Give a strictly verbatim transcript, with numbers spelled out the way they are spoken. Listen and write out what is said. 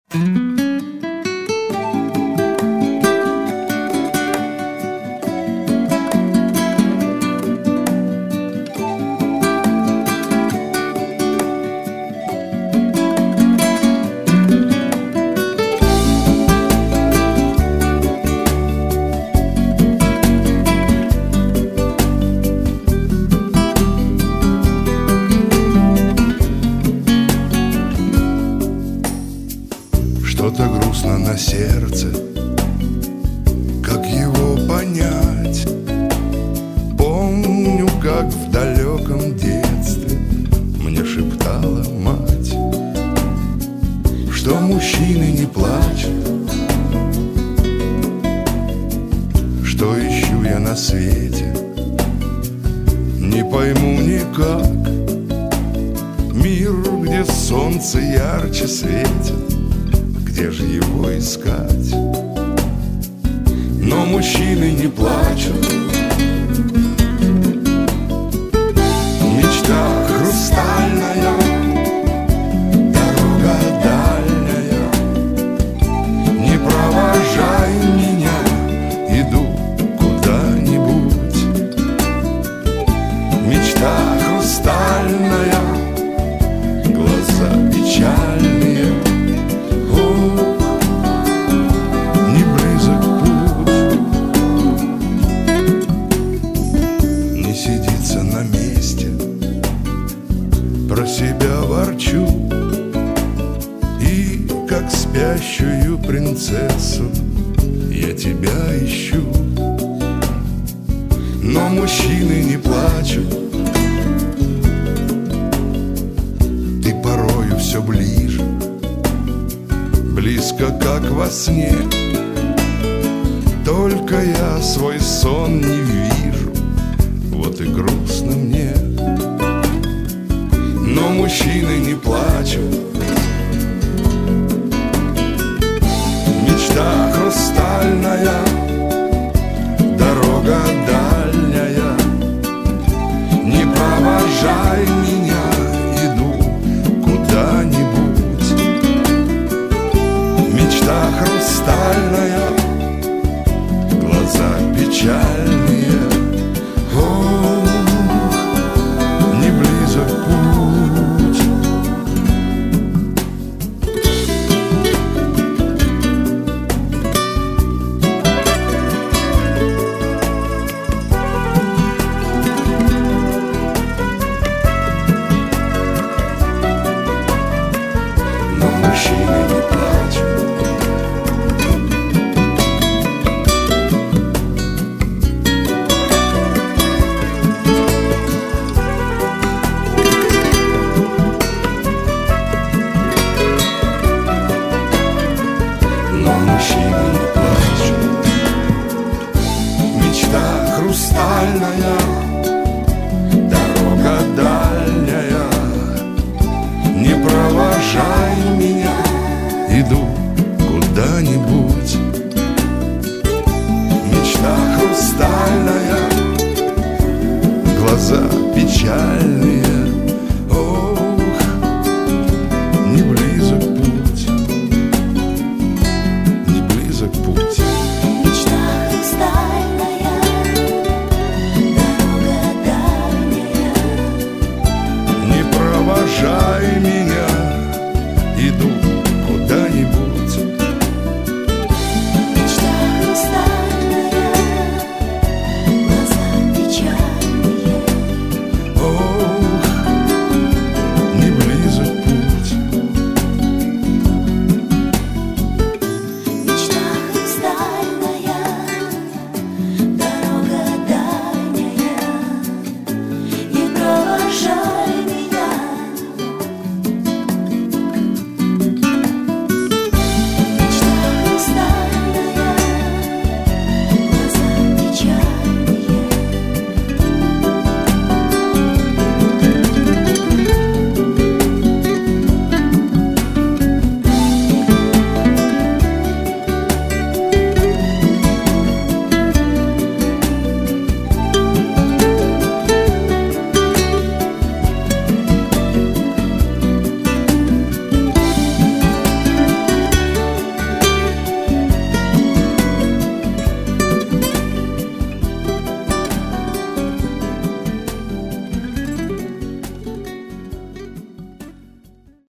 Что-то грустно на сердце, как его понять? Помню, как в далеком детстве мне шептала мать, что мужчины не плачут, что ищу я на свете, не пойму никак. Мир, где солнце ярче светит, где же его искать? Но мужчины не плачут. Мечта хрустальная, дорога дальняя, не провожай меня, иду куда-нибудь. Мечта хрустальная, глаза печальные, не близок путь, не сидится на месте, про себя ворчу и, как спящую принцессу, я тебя ищу. Но мужчины не плачут, ты порою все ближе, близко, как во сне. Только я свой сон не вижу, вот и грустно мне. Но мужчины не плачут. Мечта хрустальная, дорога дальняя, не провожай меня, иду куда-нибудь. Мечта хрустальная, глаза печальные, о, не близок путь. Но мужчины не плачут. Но мужчины не плачут. Мечта хрустальная, дорога дальняя, не провожай меня, иду